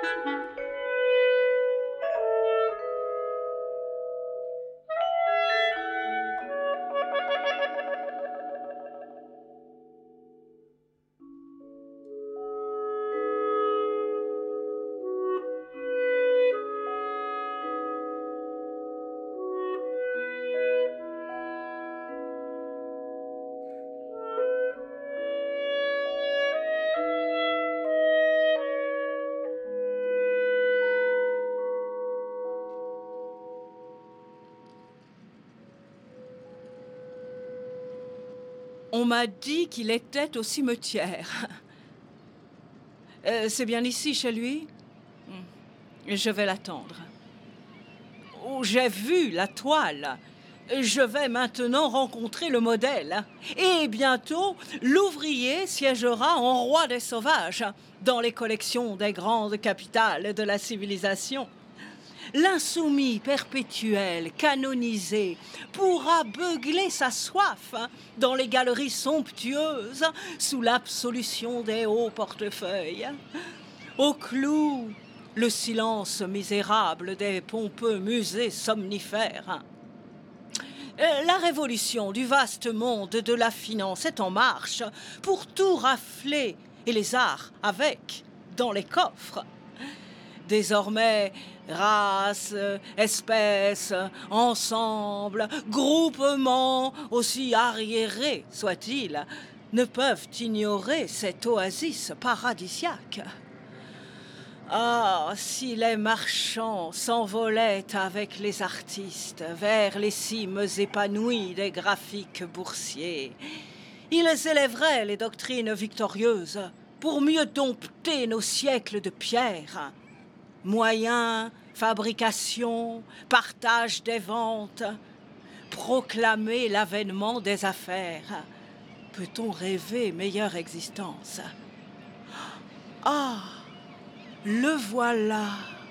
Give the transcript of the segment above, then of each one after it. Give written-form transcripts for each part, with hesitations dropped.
On m'a dit qu'il était au cimetière. C'est bien ici, chez lui? Je vais l'attendre. Oh, j'ai vu la toile. Je vais maintenant rencontrer le modèle. Et bientôt, l'ouvrier siégera en roi des sauvages dans les collections des grandes capitales de la civilisation. L'insoumis perpétuel, canonisé, pourra beugler sa soif dans les galeries somptueuses sous l'absolution des hauts portefeuilles. Au clou, le silence misérable des pompeux musées somnifères. La révolution du vaste monde de la finance est en marche pour tout rafler, et les arts avec, dans les coffres. Désormais, races, espèces, ensembles, groupements, aussi arriérés soient-ils, ne peuvent ignorer cette oasis paradisiaque. Ah, si les marchands s'envolaient avec les artistes vers les cimes épanouies des graphiques boursiers, ils élèveraient les doctrines victorieuses pour mieux dompter nos siècles de pierre. Moyens, fabrication, partage des ventes, proclamer l'avènement des affaires. Peut-on rêver meilleure existence? Ah, le voilà.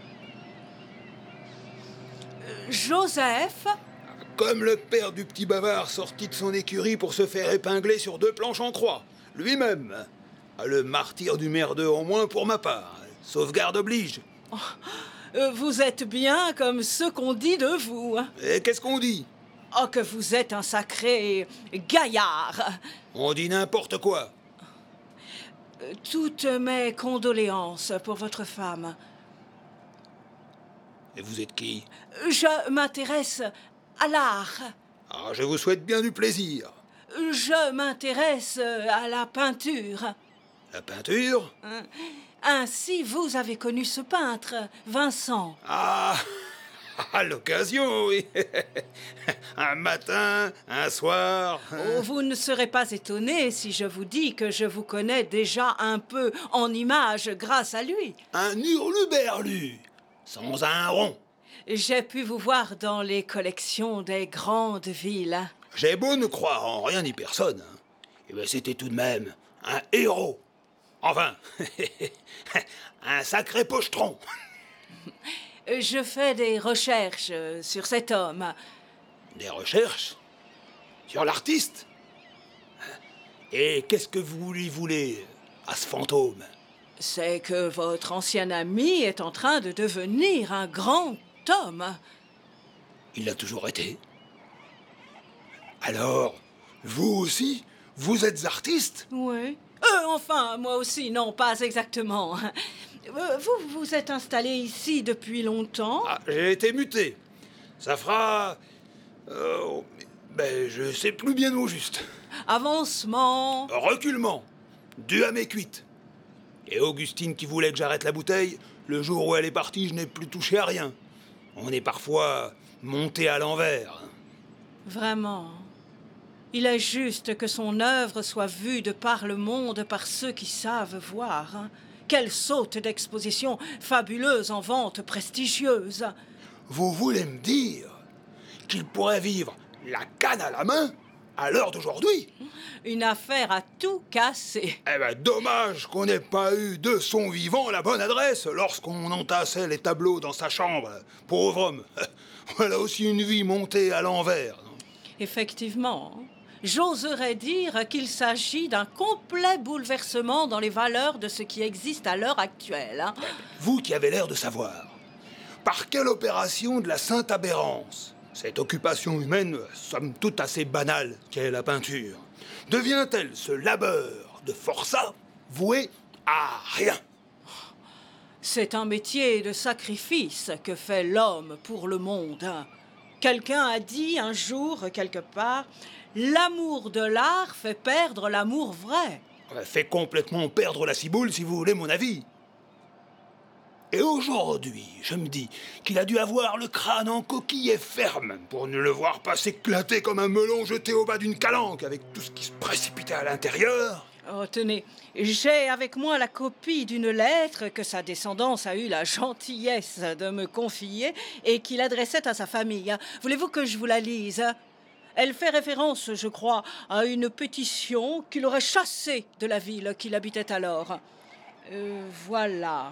Joseph? Comme le père du petit bavard sorti de son écurie pour se faire épingler sur 2 planches en croix, lui-même. Le martyr du merdeux en moins pour ma part. Sauvegarde oblige. Vous êtes bien comme ce qu'on dit de vous. Et qu'est-ce qu'on dit? Oh, que vous êtes un sacré gaillard. On dit n'importe quoi. Toutes mes condoléances pour votre femme. Et vous êtes qui? Je m'intéresse à l'art. Ah, je vous souhaite bien du plaisir. Je m'intéresse à la peinture. La peinture? Ainsi, vous avez connu ce peintre, Vincent. Ah, à l'occasion, oui. Un matin, un soir. Oh, vous ne serez pas étonné si je vous dis que je vous connais déjà un peu en images grâce à lui. Un hurluberlu, sans un rond. J'ai pu vous voir dans les collections des grandes villes. J'ai beau ne croire en rien ni personne, eh bien, c'était tout de même un héros. Enfin, un sacré pochetron. Je fais des recherches sur cet homme. Des recherches? Sur l'artiste? Et qu'est-ce que vous lui voulez à ce fantôme? C'est que votre ancien ami est en train de devenir un grand homme. Il l'a toujours été. Alors, vous aussi, vous êtes artiste? Oui. Enfin, moi aussi, non, pas exactement. Vous vous êtes installé ici depuis longtemps? Ah, j'ai été muté. Ça fera... je sais plus bien au juste. Avancement. Reculement. Dû à mes cuites. Et Augustine qui voulait que j'arrête la bouteille, le jour où elle est partie, je n'ai plus touché à rien. On est parfois monté à l'envers. Vraiment. Il est juste que son œuvre soit vue de par le monde par ceux qui savent voir. Quelle saute d'exposition fabuleuse en vente prestigieuse. Vous voulez me dire qu'il pourrait vivre la canne à la main à l'heure d'aujourd'hui? Une affaire à tout casser. Eh ben, dommage qu'on n'ait pas eu de son vivant la bonne adresse lorsqu'on entassait les tableaux dans sa chambre. Pauvre homme. Voilà aussi une vie montée à l'envers. Effectivement. j'oserais dire qu'il s'agit d'un complet bouleversement dans les valeurs de ce qui existe à l'heure actuelle. Vous qui avez l'air de savoir, par quelle opération de la sainte aberrance, cette occupation humaine, somme toute assez banale qu'est la peinture, devient-elle ce labeur de forçat voué à rien? C'est un métier de sacrifice que fait l'homme pour le monde. Quelqu'un a dit un jour, quelque part, « L'amour de l'art fait perdre l'amour vrai. » Fait complètement perdre la ciboule, si vous voulez mon avis. Et aujourd'hui, je me dis qu'il a dû avoir le crâne en coquille et ferme pour ne le voir pas s'éclater comme un melon jeté au bas d'une calanque avec tout ce qui se précipitait à l'intérieur. Oh, tenez, j'ai avec moi la copie d'une lettre que sa descendance a eu la gentillesse de me confier et qu'il adressait à sa famille. Voulez-vous que je vous la lise? Elle fait référence, je crois, à une pétition qu'il aurait chassée de la ville qu'il habitait alors. Voilà.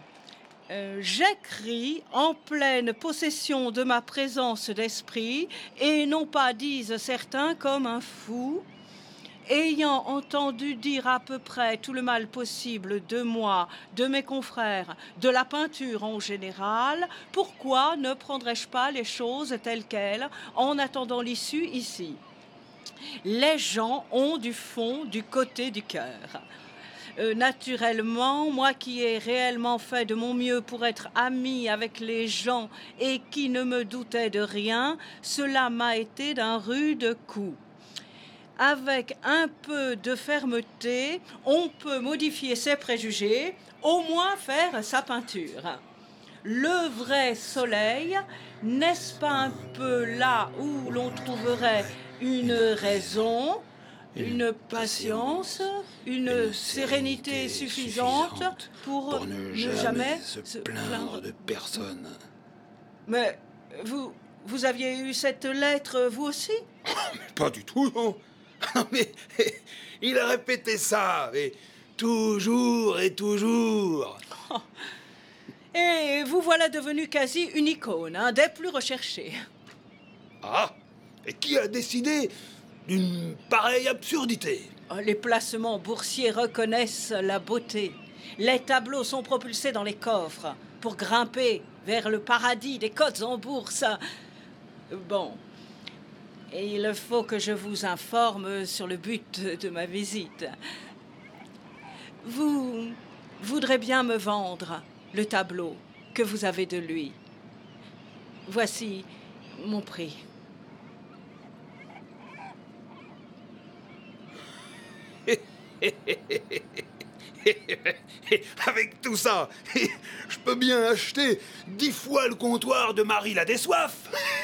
J'écris en pleine possession de ma présence d'esprit, et non pas, disent certains, comme un fou, ayant entendu dire à peu près tout le mal possible de moi, de mes confrères, de la peinture en général, pourquoi ne prendrais-je pas les choses telles quelles en attendant l'issue ici? Les gens ont du fond du côté du cœur. Naturellement, moi qui ai réellement fait de mon mieux pour être ami avec les gens et qui ne me doutais de rien, cela m'a été d'un rude coup. Avec un peu de fermeté, on peut modifier ses préjugés, au moins faire sa peinture. Le vrai soleil, n'est-ce pas un peu là où l'on trouverait une raison, une patience, une sérénité suffisante pour ne jamais se plaindre de personne? Mais vous aviez eu cette lettre, vous aussi? Pas du tout, non. Non, mais il a répété ça, mais toujours et toujours. Et vous voilà devenu quasi une icône, des plus recherchés. Ah, et qui a décidé d'une pareille absurdité? Les placements boursiers reconnaissent la beauté. Les tableaux sont propulsés dans les coffres pour grimper vers le paradis des cotes en bourse. Bon, et il faut que je vous informe sur le but de ma visite. Vous voudrez bien me vendre le tableau que vous avez de lui. Voici mon prix. Avec tout ça, je peux bien acheter 10 fois le comptoir de Marie la Dessoif.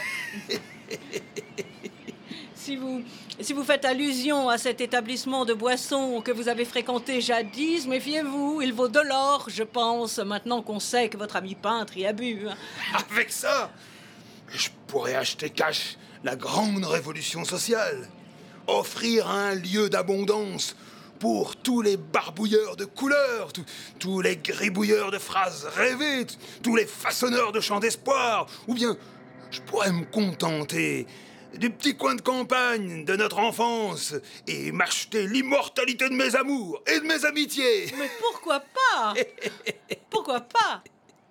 Si vous faites allusion à cet établissement de boissons que vous avez fréquenté jadis, méfiez-vous, il vaut de l'or, je pense, maintenant qu'on sait que votre ami peintre y a bu. Avec ça, je pourrais acheter cash la grande révolution sociale, offrir un lieu d'abondance pour tous les barbouilleurs de couleurs, tous les gribouilleurs de phrases rêvées, tous les façonneurs de chants d'espoir, ou bien je pourrais me contenter du petit coin de campagne de notre enfance et m'acheter l'immortalité de mes amours et de mes amitiés. Mais pourquoi pas? Pourquoi pas?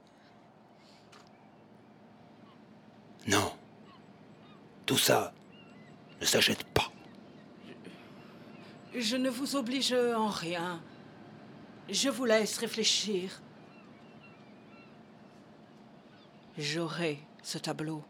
Non, tout ça ne s'achète pas. Je ne vous oblige en rien. Je vous laisse réfléchir. J'aurai ce tableau.